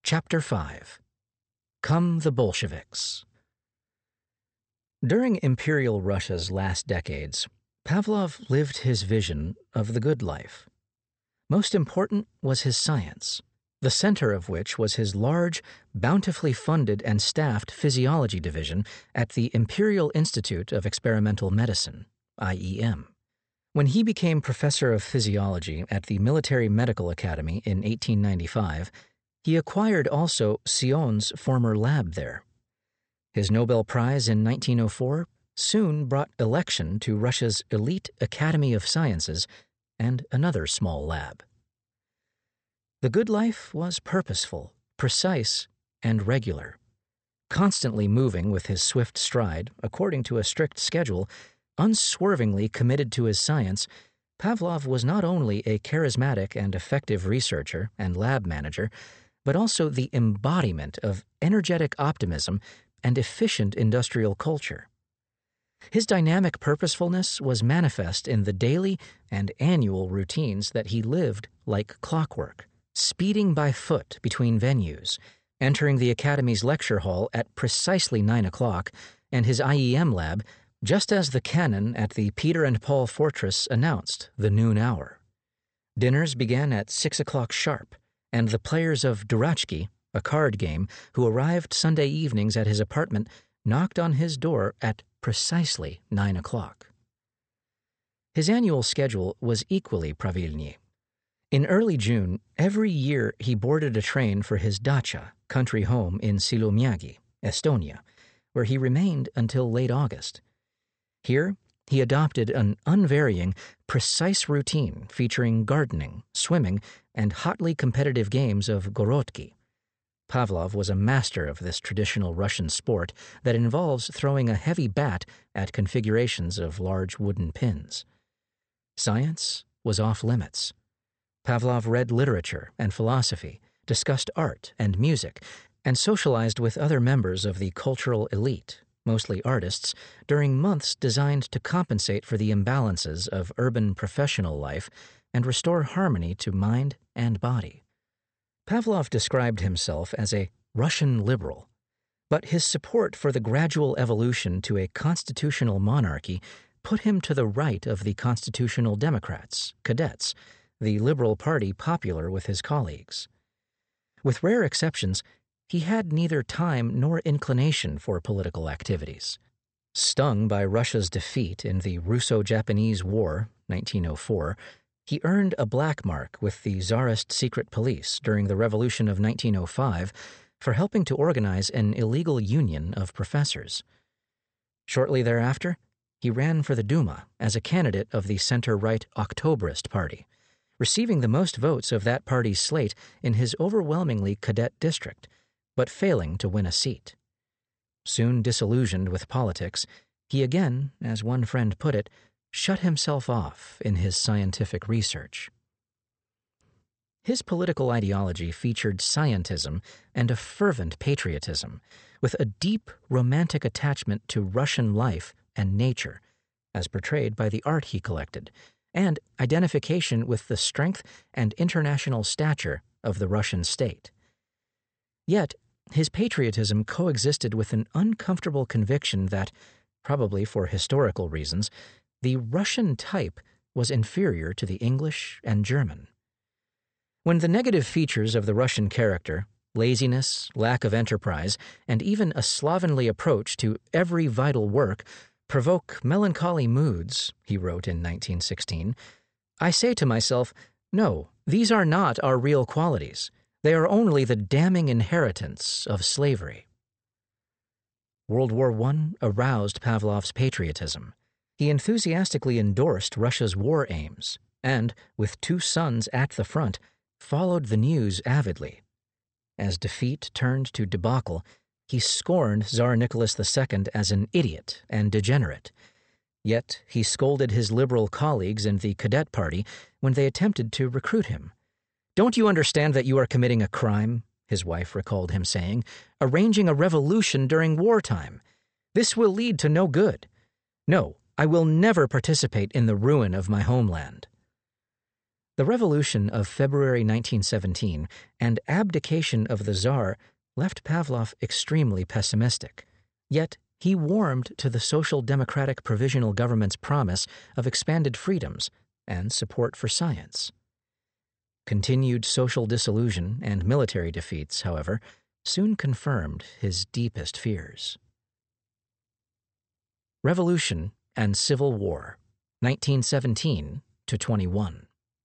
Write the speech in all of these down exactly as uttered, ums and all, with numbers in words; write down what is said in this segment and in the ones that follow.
Chapter five. Come the Bolsheviks. During Imperial Russia's last decades, Pavlov lived his vision of the good life. Most important was his science, the center of which was his large, bountifully funded and staffed physiology division at the Imperial Institute of Experimental Medicine, I E M. When he became professor of physiology at the Military Medical Academy in eighteen ninety-five, he acquired also Sion's former lab there. His Nobel Prize in nineteen oh four soon brought election to Russia's elite Academy of Sciences and another small lab. The good life was purposeful, precise, and regular. Constantly moving with his swift stride, according to a strict schedule, unswervingly committed to his science, Pavlov was not only a charismatic and effective researcher and lab manager, but also the embodiment of energetic optimism and efficient industrial culture. His dynamic purposefulness was manifest in the daily and annual routines that he lived like clockwork, speeding by foot between venues, entering the Academy's lecture hall at precisely nine o'clock and his I E M lab just as the cannon at the Peter and Paul Fortress announced the noon hour. Dinners began at six o'clock sharp, and the players of Durachki, a card game, who arrived Sunday evenings at his apartment, knocked on his door at precisely nine o'clock. His annual schedule was equally pravilny. In early June, every year he boarded a train for his dacha, country home in Silumiagi, Estonia, where he remained until late August. Here, he adopted an unvarying, precise routine featuring gardening, swimming, and hotly competitive games of gorodki. Pavlov was a master of this traditional Russian sport that involves throwing a heavy bat at configurations of large wooden pins. Science was off limits. Pavlov read literature and philosophy, discussed art and music, and socialized with other members of the cultural elite, mostly artists, during months designed to compensate for the imbalances of urban professional life and restore harmony to mind and body. Pavlov described himself as a Russian liberal, but his support for the gradual evolution to a constitutional monarchy put him to the right of the constitutional Democrats, cadets, the Liberal Party popular with his colleagues. With rare exceptions, he had neither time nor inclination for political activities. Stung by Russia's defeat in the Russo-Japanese War, nineteen oh four, he earned a black mark with the Tsarist secret police during the Revolution of nineteen oh five for helping to organize an illegal union of professors. Shortly thereafter, he ran for the Duma as a candidate of the center-right Octoberist Party, receiving the most votes of that party's slate in his overwhelmingly cadet district, but failing to win a seat. Soon disillusioned with politics, he again, as one friend put it, shut himself off in his scientific research. His political ideology featured scientism and a fervent patriotism, with a deep romantic attachment to Russian life and nature, as portrayed by the art he collected, and identification with the strength and international stature of the Russian state. Yet, his patriotism coexisted with an uncomfortable conviction that, probably for historical reasons, the Russian type was inferior to the English and German. When the negative features of the Russian character, laziness, lack of enterprise, and even a slovenly approach to every vital work provoke melancholy moods, he wrote in nineteen sixteen, I say to myself, no, these are not our real qualities. They are only the damning inheritance of slavery. World War One aroused Pavlov's patriotism. He enthusiastically endorsed Russia's war aims and, with two sons at the front, followed the news avidly. As defeat turned to debacle, he scorned Tsar Nicholas the Second as an idiot and degenerate. Yet he scolded his liberal colleagues in the cadet party when they attempted to recruit him. "Don't you understand that you are committing a crime?" his wife recalled him saying, "arranging a revolution during wartime. This will lead to no good. No, I will never participate in the ruin of my homeland." The revolution of February nineteen seventeen and abdication of the Tsar left Pavlov extremely pessimistic. Yet he warmed to the Social Democratic Provisional Government's promise of expanded freedoms and support for science. Continued social disillusion and military defeats, however, soon confirmed his deepest fears. Revolution and Civil War, nineteen seventeen to twenty-one.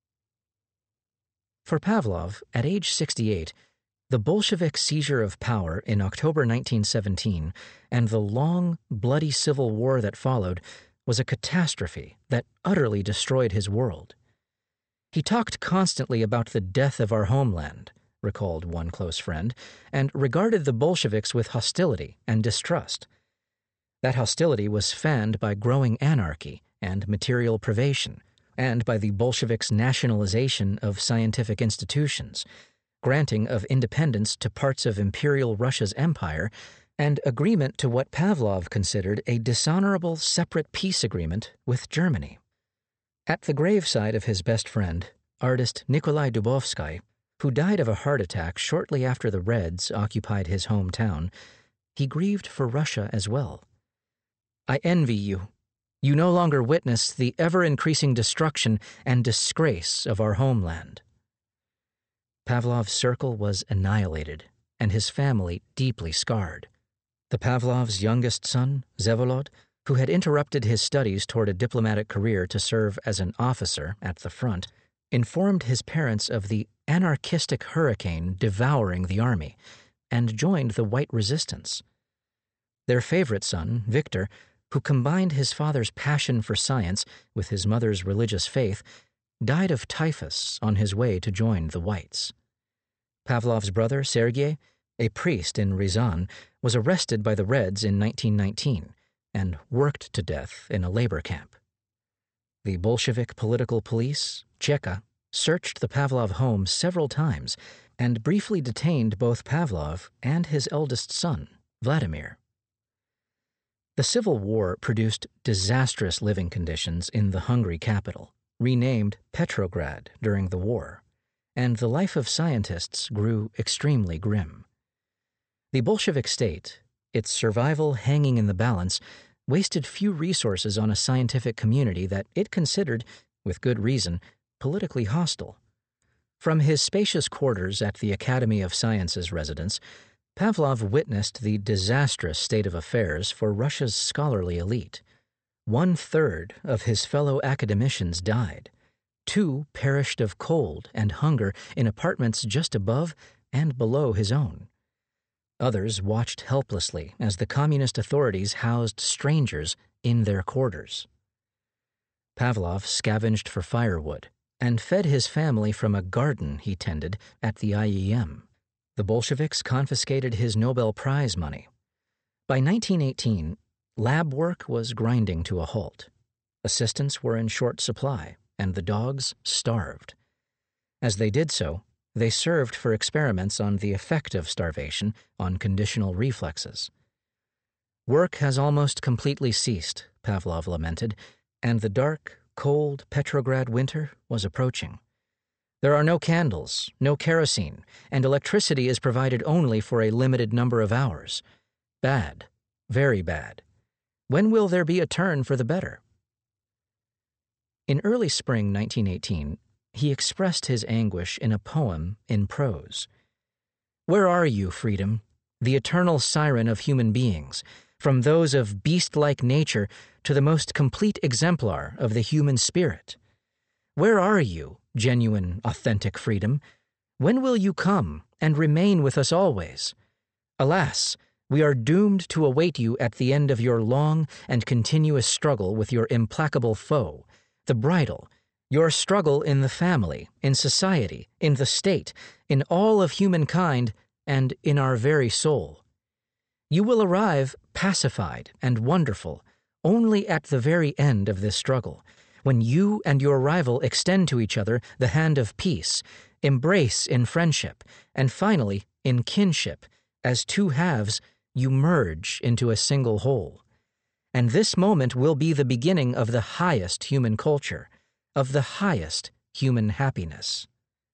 For Pavlov, at age sixty-eight, the Bolshevik seizure of power in October nineteen seventeen and the long, bloody civil war that followed was a catastrophe that utterly destroyed his world. He talked constantly about the death of our homeland, recalled one close friend, and regarded the Bolsheviks with hostility and distrust. That hostility was fanned by growing anarchy and material privation, and by the Bolsheviks' nationalization of scientific institutions, granting of independence to parts of Imperial Russia's empire, and agreement to what Pavlov considered a dishonorable separate peace agreement with Germany. At the graveside of his best friend, artist Nikolai Dubovsky, who died of a heart attack shortly after the Reds occupied his hometown, he grieved for Russia as well. "I envy you. You no longer witness the ever-increasing destruction and disgrace of our homeland." Pavlov's circle was annihilated, and his family deeply scarred. The Pavlov's youngest son, Vsevolod, who had interrupted his studies toward a diplomatic career to serve as an officer at the front, informed his parents of the anarchistic hurricane devouring the army, and joined the White Resistance. Their favorite son, Victor, who combined his father's passion for science with his mother's religious faith, died of typhus on his way to join the Whites. Pavlov's brother, Sergei, a priest in Ryazan, was arrested by the Reds in nineteen nineteen and worked to death in a labor camp. The Bolshevik political police, Cheka, searched the Pavlov home several times and briefly detained both Pavlov and his eldest son, Vladimir. The Civil War produced disastrous living conditions in the Hungary capital, renamed Petrograd during the war, and the life of scientists grew extremely grim. The Bolshevik state, its survival hanging in the balance, wasted few resources on a scientific community that it considered, with good reason, politically hostile. From his spacious quarters at the Academy of Sciences residence, Pavlov witnessed the disastrous state of affairs for Russia's scholarly elite. One-third of his fellow academicians died. Two perished of cold and hunger in apartments just above and below his own. Others watched helplessly as the communist authorities housed strangers in their quarters. Pavlov scavenged for firewood and fed his family from a garden he tended at the I E M. The Bolsheviks confiscated his Nobel Prize money. By nineteen eighteen, lab work was grinding to a halt. Assistants were in short supply, and the dogs starved. As they did so, they served for experiments on the effect of starvation on conditional reflexes. "Work has almost completely ceased," Pavlov lamented, and the dark, cold Petrograd winter was approaching. "There are no candles, no kerosene, and electricity is provided only for a limited number of hours. Bad, very bad. When will there be a turn for the better?" In early spring nineteen eighteen, he expressed his anguish in a poem in prose. "Where are you, freedom, the eternal siren of human beings, from those of beast-like nature to the most complete exemplar of the human spirit? Where are you, genuine, authentic freedom? When will you come and remain with us always? Alas, we are doomed to await you at the end of your long and continuous struggle with your implacable foe, the bridal, your struggle in the family, in society, in the state, in all of humankind, and in our very soul. You will arrive pacified and wonderful only at the very end of this struggle, when you and your rival extend to each other the hand of peace, embrace in friendship, and finally in kinship, as two halves you merge into a single whole. And this moment will be the beginning of the highest human culture, of the highest human happiness.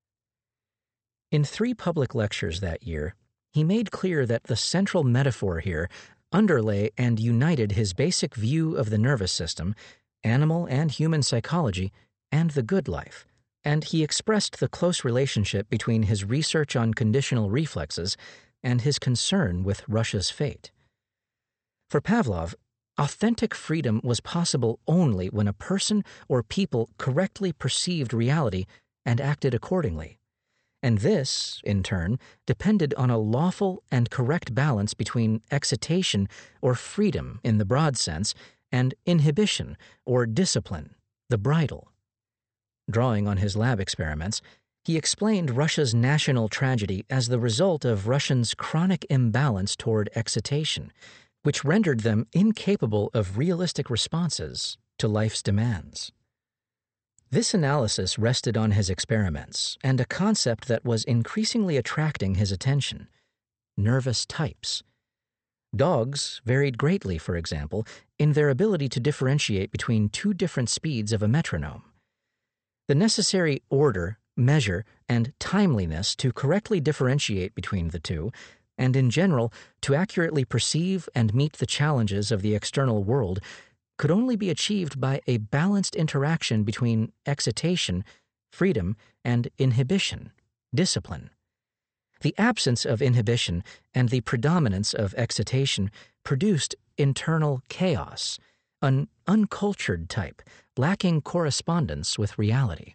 In three public lectures that year, he made clear that the central metaphor here underlay and united his basic view of the nervous system, animal and human psychology, and the good life, and he expressed the close relationship between his research on conditional reflexes and his concern with Russia's fate. For Pavlov, authentic freedom was possible only when a person or people correctly perceived reality and acted accordingly. And this, in turn, depended on a lawful and correct balance between excitation or freedom in the broad sense and inhibition or discipline, the bridle. Drawing on his lab experiments, he explained Russia's national tragedy as the result of Russians' chronic imbalance toward excitation, which rendered them incapable of realistic responses to life's demands. This analysis rested on his experiments and a concept that was increasingly attracting his attention: nervous types. Dogs varied greatly, for example, in their ability to differentiate between two different speeds of a metronome. The necessary order, measure, and timeliness to correctly differentiate between the two, and in general, to accurately perceive and meet the challenges of the external world, could only be achieved by a balanced interaction between excitation, freedom, and inhibition, discipline. The absence of inhibition and the predominance of excitation produced internal chaos, an uncultured type, lacking correspondence with reality.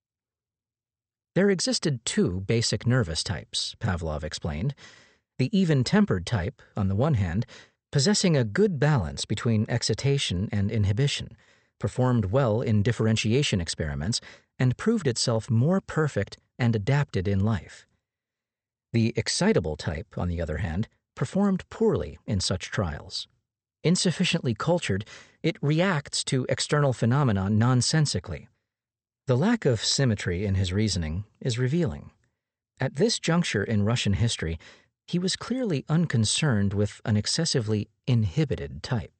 There existed two basic nervous types, Pavlov explained: the even-tempered type, on the one hand, possessing a good balance between excitation and inhibition, performed well in differentiation experiments, and proved itself more perfect and adapted in life. The excitable type, on the other hand, performed poorly in such trials. Insufficiently cultured, it reacts to external phenomena nonsensically. The lack of symmetry in his reasoning is revealing. At this juncture in Russian history, he was clearly unconcerned with an excessively inhibited type.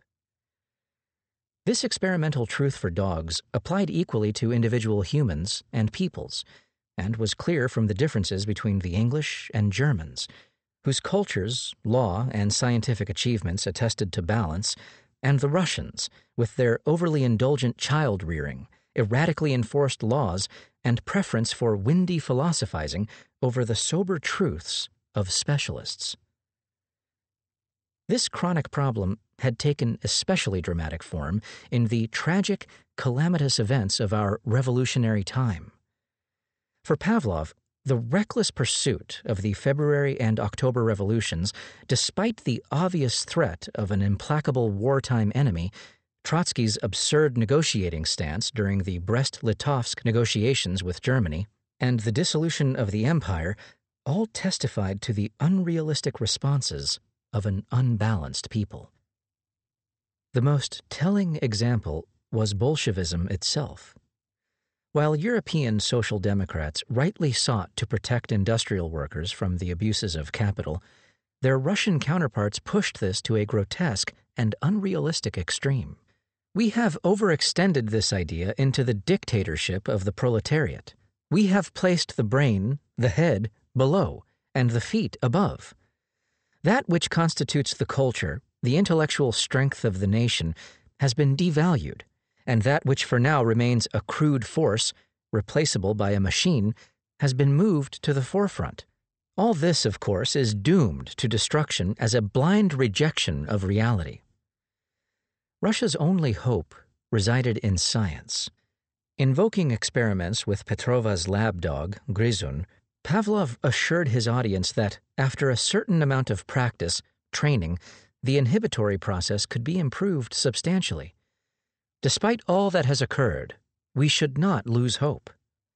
This experimental truth for dogs applied equally to individual humans and peoples, and was clear from the differences between the English and Germans, whose cultures, law, and scientific achievements attested to balance, and the Russians, with their overly indulgent child-rearing, erratically enforced laws, and preference for windy philosophizing over the sober truths of specialists. This chronic problem had taken especially dramatic form in the tragic, calamitous events of our revolutionary time. For Pavlov, the reckless pursuit of the February and October revolutions, despite the obvious threat of an implacable wartime enemy, Trotsky's absurd negotiating stance during the Brest-Litovsk negotiations with Germany, and the dissolution of the empire, all testified to the unrealistic responses of an unbalanced people. The most telling example was Bolshevism itself. While European social democrats rightly sought to protect industrial workers from the abuses of capital, their Russian counterparts pushed this to a grotesque and unrealistic extreme. We have overextended this idea into the dictatorship of the proletariat. We have placed the brain, the head, below, and the feet above. That which constitutes the culture, the intellectual strength of the nation, has been devalued, and that which for now remains a crude force, replaceable by a machine, has been moved to the forefront. All this, of course, is doomed to destruction as a blind rejection of reality. Russia's only hope resided in science. Invoking experiments with Petrova's lab dog, Grizun, Pavlov assured his audience that, after a certain amount of practice, training, the inhibitory process could be improved substantially. Despite all that has occurred, we should not lose hope.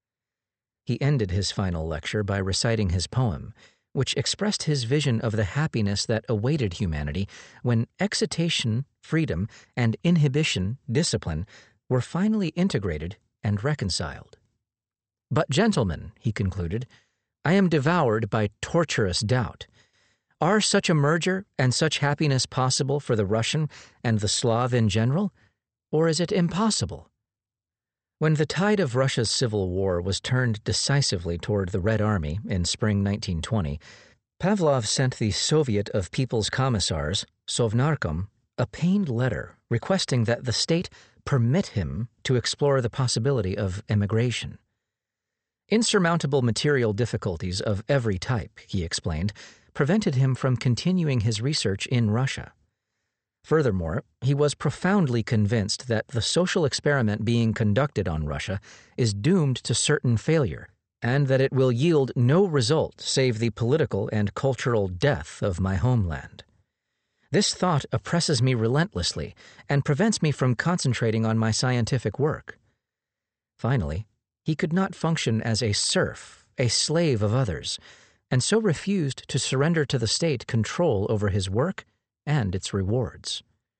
He ended his final lecture by reciting his poem, which expressed his vision of the happiness that awaited humanity when excitation, freedom, and inhibition, discipline, were finally integrated and reconciled. "But, gentlemen," he concluded, "I am devoured by torturous doubt. Are such a merger and such happiness possible for the Russian and the Slav in general, or is it impossible?" When the tide of Russia's civil war was turned decisively toward the Red Army in spring nineteen twenty, Pavlov sent the Soviet of People's Commissars, Sovnarkom, a pained letter requesting that the state permit him to explore the possibility of emigration. Insurmountable material difficulties of every type, he explained, prevented him from continuing his research in Russia. Furthermore, he was profoundly convinced that the social experiment being conducted on Russia is doomed to certain failure, and that it will yield no result save the political and cultural death of my homeland. This thought oppresses me relentlessly and prevents me from concentrating on my scientific work. Finally, he could not function as a serf, a slave of others, and so refused to surrender to the state control over his work and its rewards.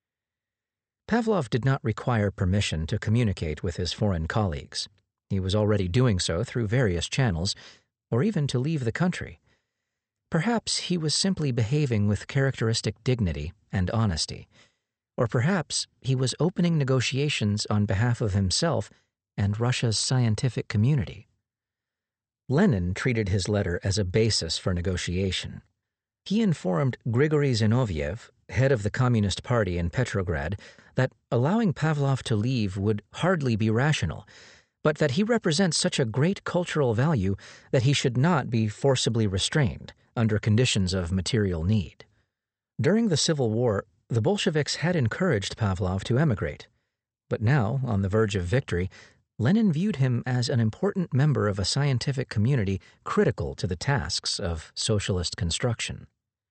Pavlov did not require permission to communicate with his foreign colleagues. He was already doing so through various channels, or even to leave the country. Perhaps he was simply behaving with characteristic dignity and honesty, or perhaps he was opening negotiations on behalf of himself and Russia's scientific community. Lenin treated his letter as a basis for negotiation. He informed Grigory Zinoviev, head of the Communist Party in Petrograd, that allowing Pavlov to leave would hardly be rational, but that he represents such a great cultural value that he should not be forcibly restrained under conditions of material need. During the Civil War, the Bolsheviks had encouraged Pavlov to emigrate, but now, on the verge of victory, Lenin viewed him as an important member of a scientific community critical to the tasks of socialist construction.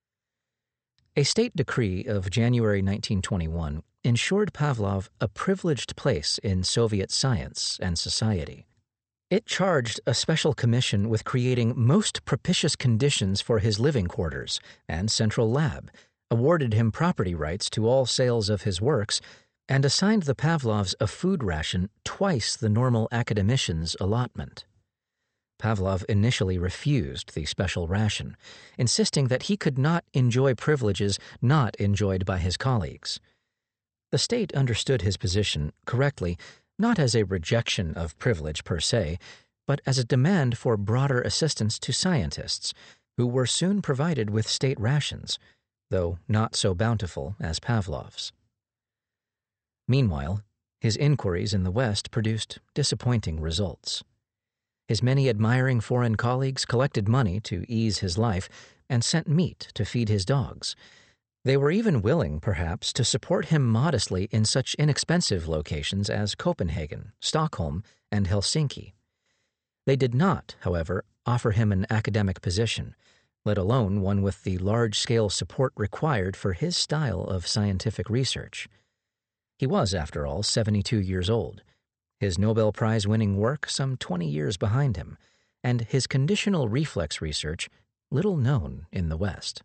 A state decree of January nineteen twenty-one ensured Pavlov a privileged place in Soviet science and society. It charged a special commission with creating most propitious conditions for his living quarters and central lab, awarded him property rights to all sales of his works, and assigned the Pavlovs a food ration twice the normal academician's allotment. Pavlov initially refused the special ration, insisting that he could not enjoy privileges not enjoyed by his colleagues. The state understood his position correctly, not as a rejection of privilege per se, but as a demand for broader assistance to scientists, who were soon provided with state rations, though not so bountiful as Pavlov's. Meanwhile, his inquiries in the West produced disappointing results. His many admiring foreign colleagues collected money to ease his life and sent meat to feed his dogs. They were even willing, perhaps, to support him modestly in such inexpensive locations as Copenhagen, Stockholm, and Helsinki. They did not, however, offer him an academic position, let alone one with the large-scale support required for his style of scientific research. He was, after all, seventy-two years old, his Nobel Prize-winning work some twenty years behind him, and his conditional reflex research little known in the West.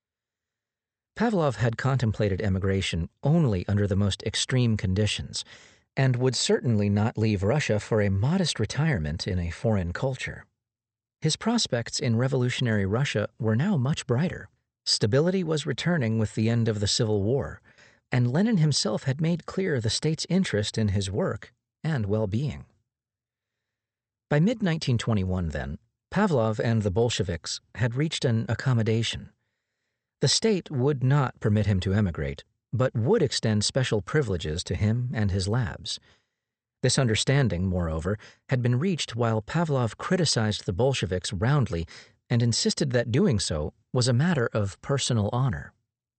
Pavlov had contemplated emigration only under the most extreme conditions, and would certainly not leave Russia for a modest retirement in a foreign culture. His prospects in revolutionary Russia were now much brighter. Stability was returning with the end of the Civil War, and Lenin himself had made clear the state's interest in his work and well-being. By mid nineteen twenty-one, then, Pavlov and the Bolsheviks had reached an accommodation. The state would not permit him to emigrate, but would extend special privileges to him and his labs. This understanding, moreover, had been reached while Pavlov criticized the Bolsheviks roundly and insisted that doing so was a matter of personal honor.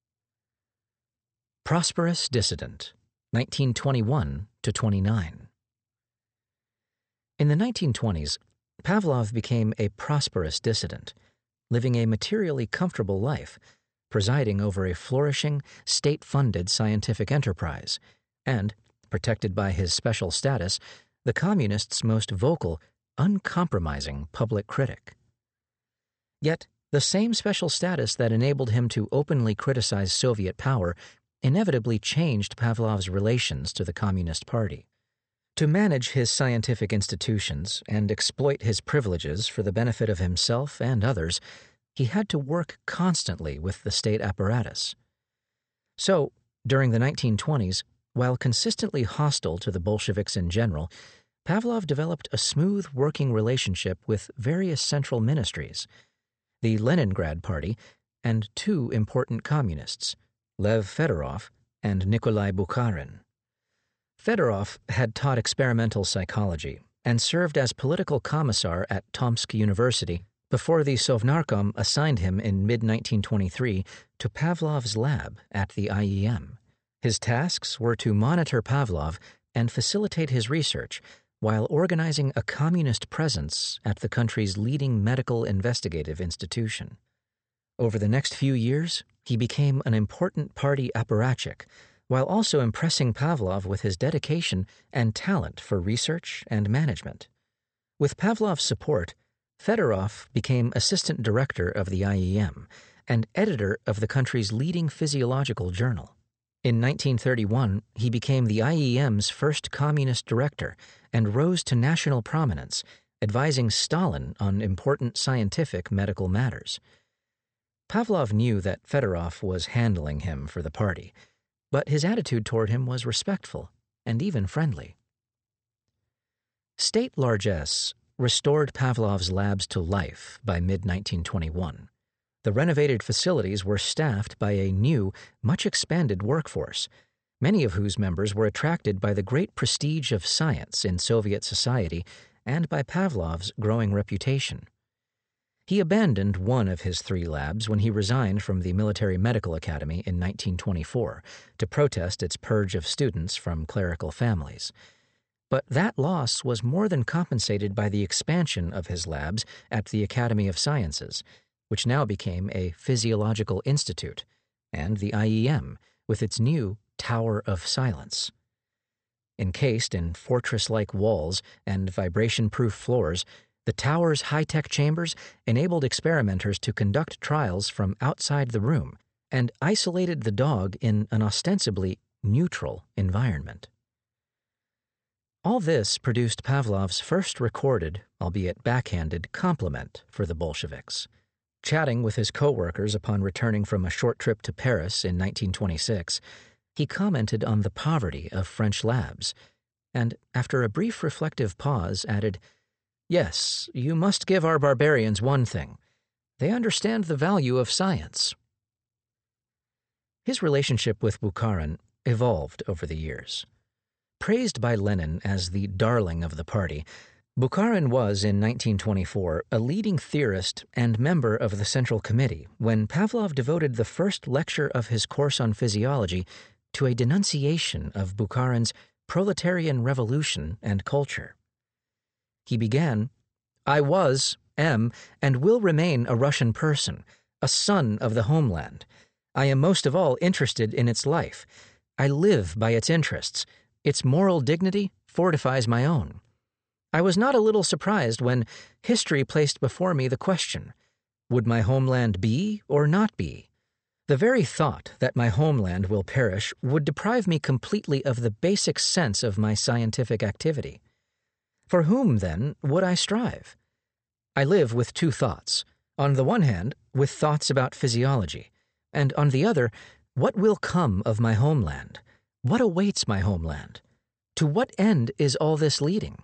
Prosperous Dissident, nineteen twenty-one to twenty-nine. In the nineteen twenties, Pavlov became a prosperous dissident, living a materially comfortable life, presiding over a flourishing, state-funded scientific enterprise, and, protected by his special status, the Communists' most vocal, uncompromising public critic. Yet, the same special status that enabled him to openly criticize Soviet power inevitably changed Pavlov's relations to the Communist Party. To manage his scientific institutions and exploit his privileges for the benefit of himself and others, he had to work constantly with the state apparatus. So, during the nineteen twenties, while consistently hostile to the Bolsheviks in general, Pavlov developed a smooth working relationship with various central ministries, the Leningrad Party, and two important communists, Lev Fedorov and Nikolai Bukharin. Fedorov had taught experimental psychology and served as political commissar at Tomsk University before the Sovnarkom assigned him in mid nineteen twenty-three to Pavlov's lab at the I E M. His tasks were to monitor Pavlov and facilitate his research while organizing a communist presence at the country's leading medical investigative institution. Over the next few years, he became an important party apparatchik, while also impressing Pavlov with his dedication and talent for research and management. With Pavlov's support, Fedorov became assistant director of the I E M and editor of the country's leading physiological journal. In nineteen thirty-one, he became the I E M's first communist director and rose to national prominence, advising Stalin on important scientific medical matters. Pavlov knew that Fedorov was handling him for the party, but his attitude toward him was respectful and even friendly. State largesse restored Pavlov's labs to life by mid nineteen twenty-one. The renovated facilities were staffed by a new, much expanded workforce, many of whose members were attracted by the great prestige of science in Soviet society and by Pavlov's growing reputation. He abandoned one of his three labs when he resigned from the Military Medical Academy in nineteen twenty-four to protest its purge of students from clerical families. But that loss was more than compensated by the expansion of his labs at the Academy of Sciences, which now became a physiological institute, and the I E M, with its new Tower of Silence. Encased in fortress-like walls and vibration-proof floors, the tower's high-tech chambers enabled experimenters to conduct trials from outside the room and isolated the dog in an ostensibly neutral environment. All this produced Pavlov's first recorded, albeit backhanded, compliment for the Bolsheviks. Chatting with his co-workers upon returning from a short trip to Paris in nineteen twenty-six, he commented on the poverty of French labs, and after a brief reflective pause added, "Yes, you must give our barbarians one thing. They understand the value of science." His relationship with Bukharin evolved over the years. Praised by Lenin as the darling of the party, Bukharin was, in nineteen twenty-four, a leading theorist and member of the Central Committee when Pavlov devoted the first lecture of his course on physiology to a denunciation of Bukharin's proletarian revolution and culture. He began, "I was, am, and will remain a Russian person, a son of the homeland. I am most of all interested in its life. I live by its interests. Its moral dignity fortifies my own. I was not a little surprised when history placed before me the question, would my homeland be or not be? The very thought that my homeland will perish would deprive me completely of the basic sense of my scientific activity. For whom, then, would I strive? I live with two thoughts. On the one hand, with thoughts about physiology, and on the other, what will come of my homeland? What awaits my homeland? To what end is all this leading?"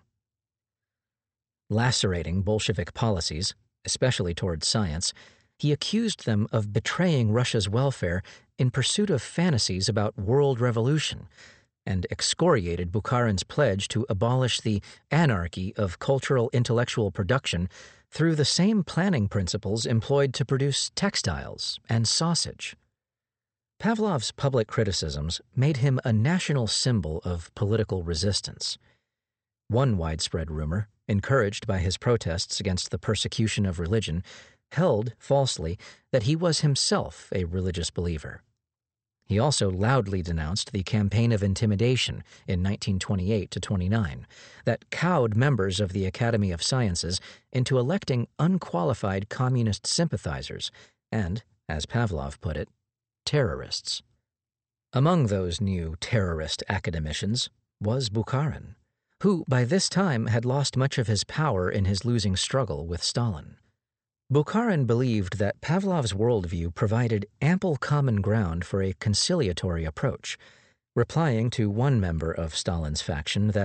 Lacerating Bolshevik policies, especially towards science, he accused them of betraying Russia's welfare in pursuit of fantasies about world revolution, and excoriated Bukharin's pledge to abolish the anarchy of cultural intellectual production through the same planning principles employed to produce textiles and sausage. Pavlov's public criticisms made him a national symbol of political resistance. One widespread rumor, encouraged by his protests against the persecution of religion, held, falsely, that he was himself a religious believer. He also loudly denounced the campaign of intimidation in nineteen twenty-eight to twenty-nine that cowed members of the Academy of Sciences into electing unqualified communist sympathizers and, as Pavlov put it, terrorists. Among those new terrorist academicians was Bukharin, who by this time had lost much of his power in his losing struggle with Stalin. Bukharin believed that Pavlov's worldview provided ample common ground for a conciliatory approach, replying to one member of Stalin's faction that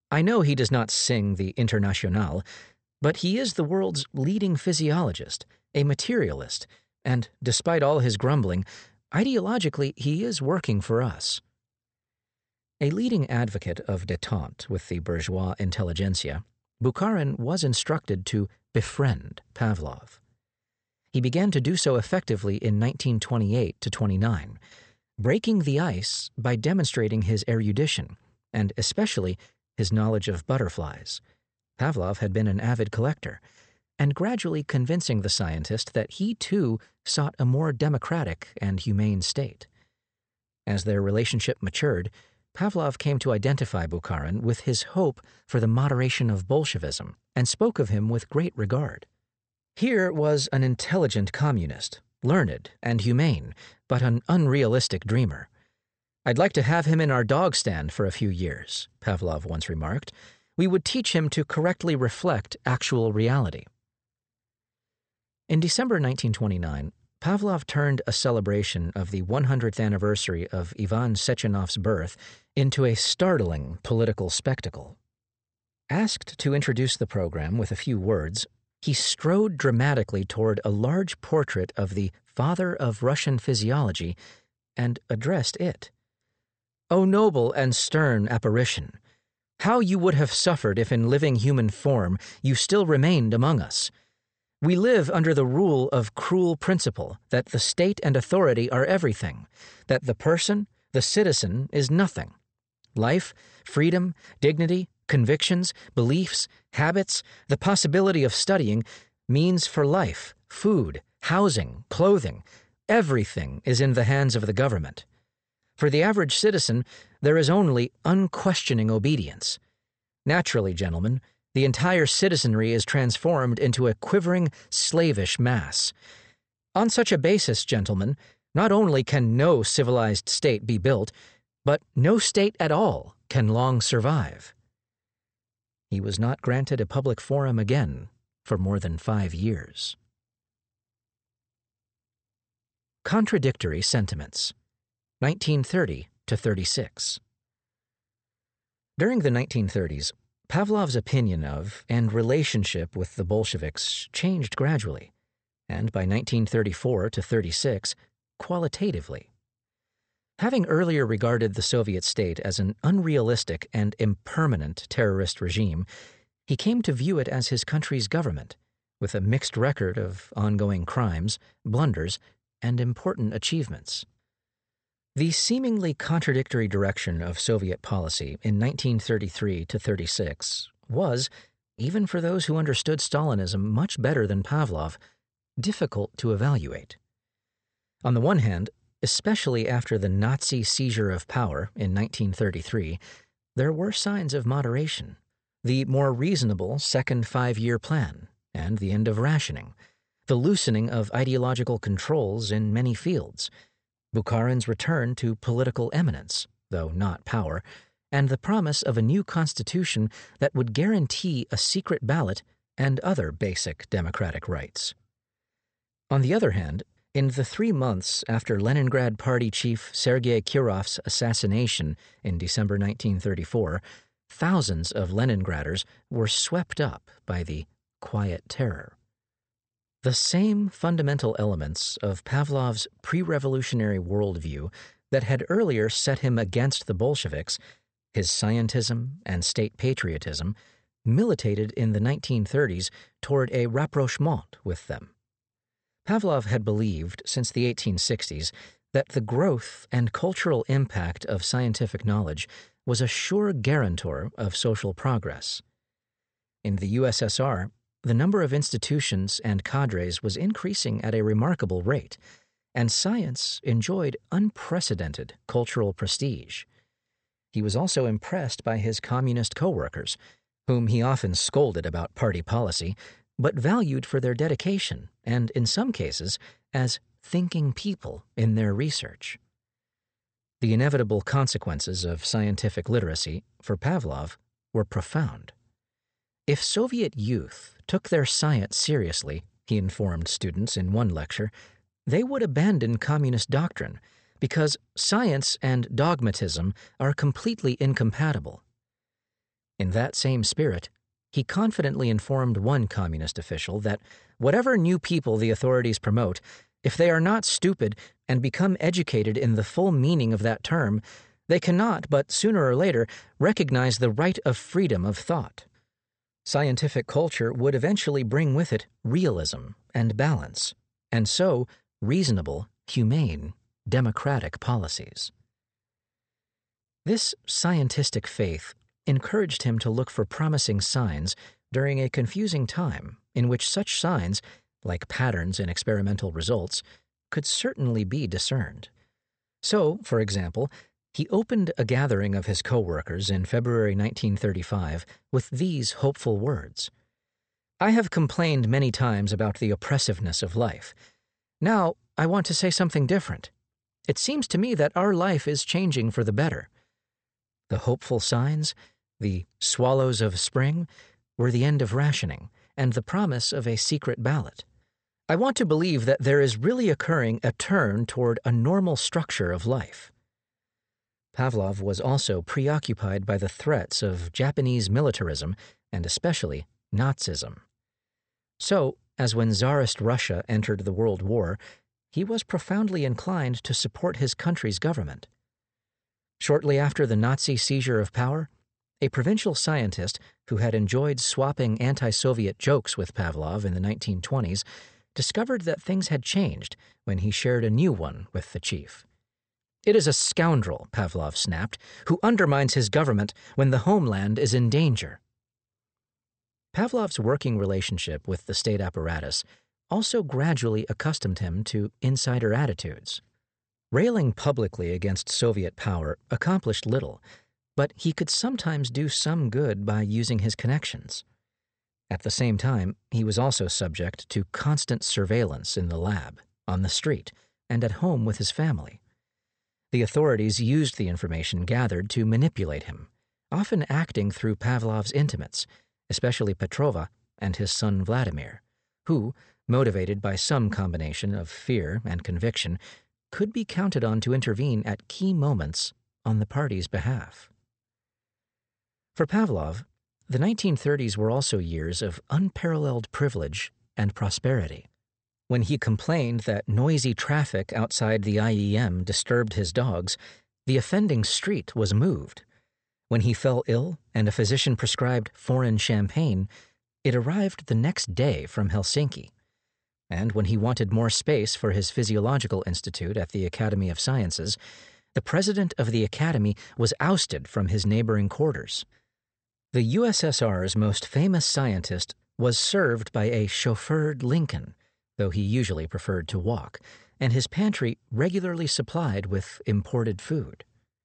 I know he does not sing the Internationale, but he is the world's leading physiologist, a materialist, and despite all his grumbling, ideologically he is working for us. A leading advocate of détente with the bourgeois intelligentsia, Bukharin was instructed to befriend Pavlov. He began to do so effectively in nineteen twenty-eight to twenty-nine, breaking the ice by demonstrating his erudition, and especially his knowledge of butterflies. Pavlov had been an avid collector, and gradually convincing the scientist that he too sought a more democratic and humane state. As their relationship matured, Pavlov came to identify Bukharin with his hope for the moderation of Bolshevism and spoke of him with great regard. Here was an intelligent communist, learned and humane, but an unrealistic dreamer. "I'd like to have him in our dog stand for a few years," Pavlov once remarked. "We would teach him to correctly reflect actual reality." In December nineteen twenty-nine, Pavlov turned a celebration of the one hundredth anniversary of Ivan Sechenov's birth into a startling political spectacle. Asked to introduce the program with a few words, he strode dramatically toward a large portrait of the father of Russian physiology and addressed it. "O noble and stern apparition! How you would have suffered if in living human form you still remained among us! We live under the rule of cruel principle that the state and authority are everything, that the person, the citizen, is nothing. Life, freedom, dignity, convictions, beliefs, habits, the possibility of studying, means for life, food, housing, clothing, everything is in the hands of the government. For the average citizen, there is only unquestioning obedience. Naturally, gentlemen, the entire citizenry is transformed into a quivering, slavish mass. On such a basis, gentlemen, not only can no civilized state be built, but no state at all can long survive." He was not granted a public forum again for more than five years. Contradictory sentiments. nineteen thirty to thirty-six. During the nineteen thirties, Pavlov's opinion of and relationship with the Bolsheviks changed gradually, and by nineteen thirty-four to thirty-six, qualitatively. Having earlier regarded the Soviet state as an unrealistic and impermanent terrorist regime, he came to view it as his country's government, with a mixed record of ongoing crimes, blunders, and important achievements. The seemingly contradictory direction of Soviet policy in nineteen thirty-three to thirty-six was, even for those who understood Stalinism much better than Pavlov, difficult to evaluate. On the one hand, especially after the Nazi seizure of power in nineteen thirty-three, there were signs of moderation, the more reasonable Second Five-Year Plan, and the end of rationing, the loosening of ideological controls in many fields, Bukharin's return to political eminence, though not power, and the promise of a new constitution that would guarantee a secret ballot and other basic democratic rights. On the other hand, in the three months after Leningrad Party chief Sergei Kirov's assassination in December nineteen thirty-four, thousands of Leningraders were swept up by the Quiet Terror. The same fundamental elements of Pavlov's pre-revolutionary worldview that had earlier set him against the Bolsheviks, his scientism and state patriotism, militated in the nineteen thirties toward a rapprochement with them. Pavlov had believed since the eighteen sixties that the growth and cultural impact of scientific knowledge was a sure guarantor of social progress. In the U S S R, the number of institutions and cadres was increasing at a remarkable rate, and science enjoyed unprecedented cultural prestige. He was also impressed by his communist co-workers, whom he often scolded about party policy, but valued for their dedication and, in some cases, as thinking people in their research. The inevitable consequences of scientific literacy, for Pavlov, were profound. If Soviet youth took their science seriously, he informed students in one lecture, they would abandon communist doctrine because science and dogmatism are completely incompatible. In that same spirit, he confidently informed one communist official that whatever new people the authorities promote, if they are not stupid and become educated in the full meaning of that term, they cannot but sooner or later recognize the right of freedom of thought. Scientific culture would eventually bring with it realism and balance, and so reasonable, humane, democratic policies. This scientistic faith encouraged him to look for promising signs during a confusing time in which such signs, like patterns in experimental results, could certainly be discerned. So, for example, he opened a gathering of his co-workers in February nineteen thirty-five with these hopeful words: "I have complained many times about the oppressiveness of life. Now I want to say something different. It seems to me that our life is changing for the better." The hopeful signs, the swallows of spring, were the end of rationing and the promise of a secret ballot. I want to believe that there is really occurring a turn toward a normal structure of life. Pavlov was also preoccupied by the threats of Japanese militarism and especially Nazism. So, as when Tsarist Russia entered the World War, he was profoundly inclined to support his country's government. Shortly after the Nazi seizure of power, a provincial scientist who had enjoyed swapping anti-Soviet jokes with Pavlov in the nineteen twenties discovered that things had changed when he shared a new one with the chief. "It is a scoundrel," Pavlov snapped, "who undermines his government when the homeland is in danger." Pavlov's working relationship with the state apparatus also gradually accustomed him to insider attitudes. Railing publicly against Soviet power accomplished little, but he could sometimes do some good by using his connections. At the same time, he was also subject to constant surveillance in the lab, on the street, and at home with his family. The authorities used the information gathered to manipulate him, often acting through Pavlov's intimates, especially Petrova and his son Vladimir, who, motivated by some combination of fear and conviction, could be counted on to intervene at key moments on the party's behalf. For Pavlov, the nineteen thirties were also years of unparalleled privilege and prosperity. When he complained that noisy traffic outside the I E M disturbed his dogs, the offending street was moved. When he fell ill and a physician prescribed foreign champagne, it arrived the next day from Helsinki. And when he wanted more space for his physiological institute at the Academy of Sciences, the president of the academy was ousted from his neighboring quarters. The U S S R's most famous scientist was served by a chauffeured Lincoln, though he usually preferred to walk, and his pantry regularly supplied with imported food.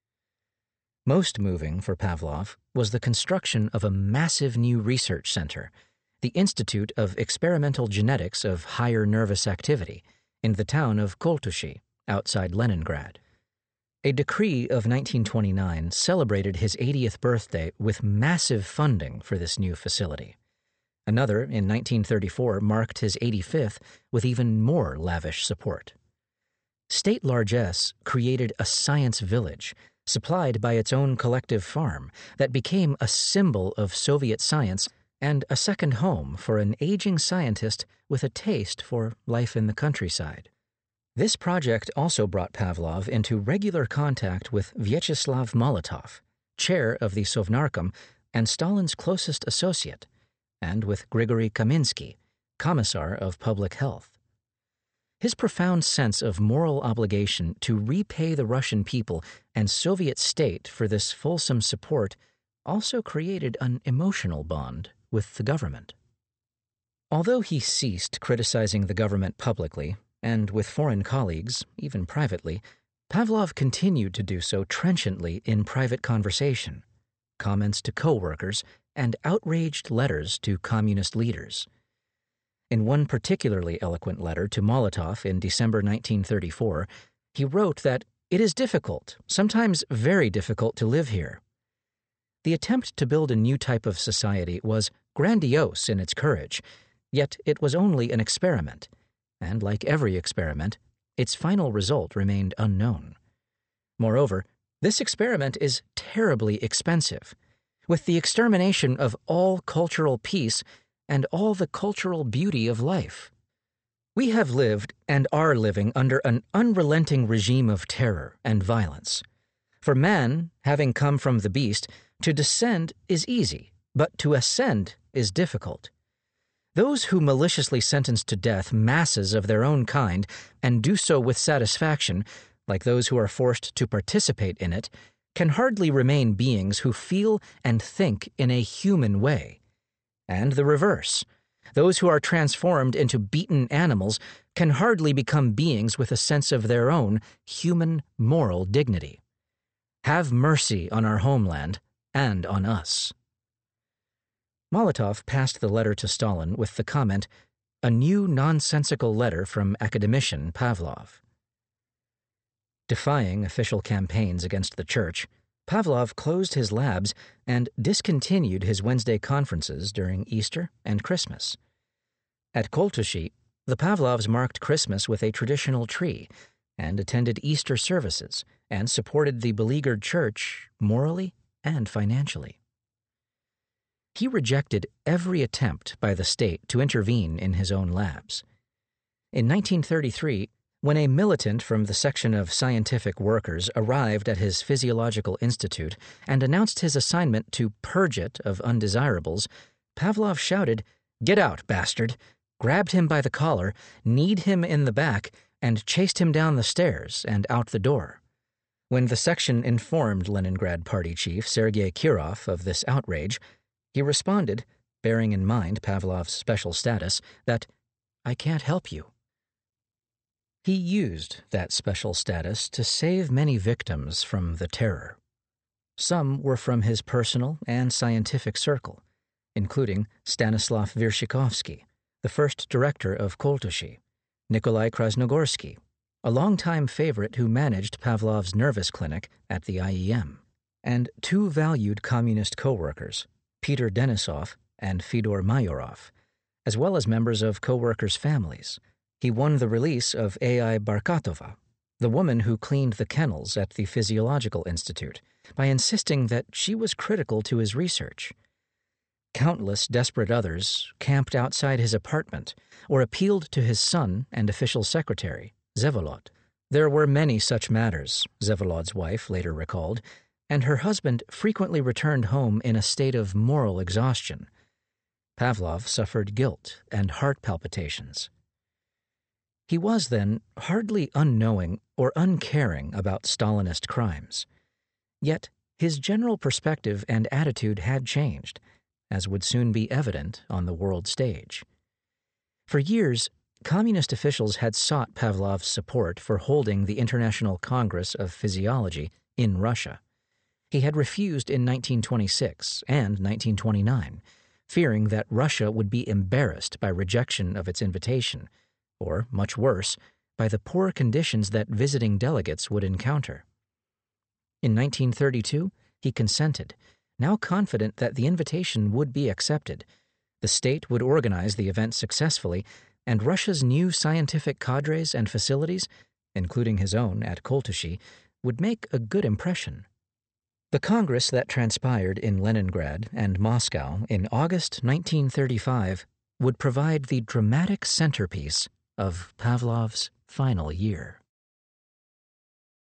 Most moving for Pavlov was the construction of a massive new research center, the Institute of Experimental Genetics of Higher Nervous Activity, in the town of Koltushi, outside Leningrad. A decree of nineteen twenty-nine celebrated his eightieth birthday with massive funding for this new facility. Another, in nineteen thirty-four, marked his eighty-fifth with even more lavish support. State largesse created a science village, supplied by its own collective farm, that became a symbol of Soviet science and a second home for an aging scientist with a taste for life in the countryside. This project also brought Pavlov into regular contact with Vyacheslav Molotov, chair of the Sovnarkom and Stalin's closest associate, and with Grigory Kaminsky, commissar of public health. His profound sense of moral obligation to repay the Russian people and Soviet state for this fulsome support also created an emotional bond with the government. Although he ceased criticizing the government publicly, and with foreign colleagues, even privately, Pavlov continued to do so trenchantly in private conversation, comments to co-workers, and outraged letters to communist leaders. In one particularly eloquent letter to Molotov in December nineteen thirty-four, he wrote that it is difficult, sometimes very difficult, to live here. The attempt to build a new type of society was grandiose in its courage, yet it was only an experiment, and like every experiment, its final result remained unknown. Moreover, this experiment is terribly expensive. with the extermination of all cultural peace and all the cultural beauty of life. We have lived and are living under an unrelenting regime of terror and violence. For man, having come from the beast, to descend is easy, but to ascend is difficult. Those who maliciously sentence to death masses of their own kind and do so with satisfaction, like those who are forced to participate in it, can hardly remain beings who feel and think in a human way. And the reverse. Those who are transformed into beaten animals can hardly become beings with a sense of their own human moral dignity. Have mercy on our homeland and on us. Molotov passed the letter to Stalin with the comment, "A new nonsensical letter from academician Pavlov." Defying official campaigns against the church, Pavlov closed his labs and discontinued his Wednesday conferences during Easter and Christmas. At Koltushi, the Pavlovs marked Christmas with a traditional tree and attended Easter services and supported the beleaguered church morally and financially. He rejected every attempt by the state to intervene in his own labs. In nineteen thirty-three, when a militant from the section of scientific workers arrived at his physiological institute and announced his assignment to purge it of undesirables, Pavlov shouted, "Get out, bastard!" grabbed him by the collar, kneed him in the back, and chased him down the stairs and out the door. When the section informed Leningrad Party Chief Sergei Kirov of this outrage, he responded, bearing in mind Pavlov's special status, that, "I can't help you." He used that special status to save many victims from the terror. Some were from his personal and scientific circle, including Stanislav Vyrshikovsky, the first director of Koltushi, Nikolai Krasnogorsky, a longtime favorite who managed Pavlov's nervous clinic at the I E M, and two valued communist co-workers, Peter Denisov and Fyodor Mayorov, as well as members of co-workers' families. He won the release of A I Barkatova, the woman who cleaned the kennels at the Physiological Institute, by insisting that she was critical to his research. Countless desperate others camped outside his apartment or appealed to his son and official secretary, Vsevolod. There were many such matters, Vsevolod's wife later recalled, and her husband frequently returned home in a state of moral exhaustion. Pavlov suffered guilt and heart palpitations. He was, then, hardly unknowing or uncaring about Stalinist crimes. Yet his general perspective and attitude had changed, as would soon be evident on the world stage. For years, communist officials had sought Pavlov's support for holding the International Congress of Physiology in Russia. He had refused in nineteen twenty-six and nineteen twenty-nine, fearing that Russia would be embarrassed by rejection of its invitation, or, much worse, by the poor conditions that visiting delegates would encounter. In nineteen thirty-two, he consented, now confident that the invitation would be accepted. The state would organize the event successfully, and Russia's new scientific cadres and facilities, including his own at Koltushi, would make a good impression. The Congress that transpired in Leningrad and Moscow in August nineteen thirty-five would provide the dramatic centerpiece of Pavlov's final year.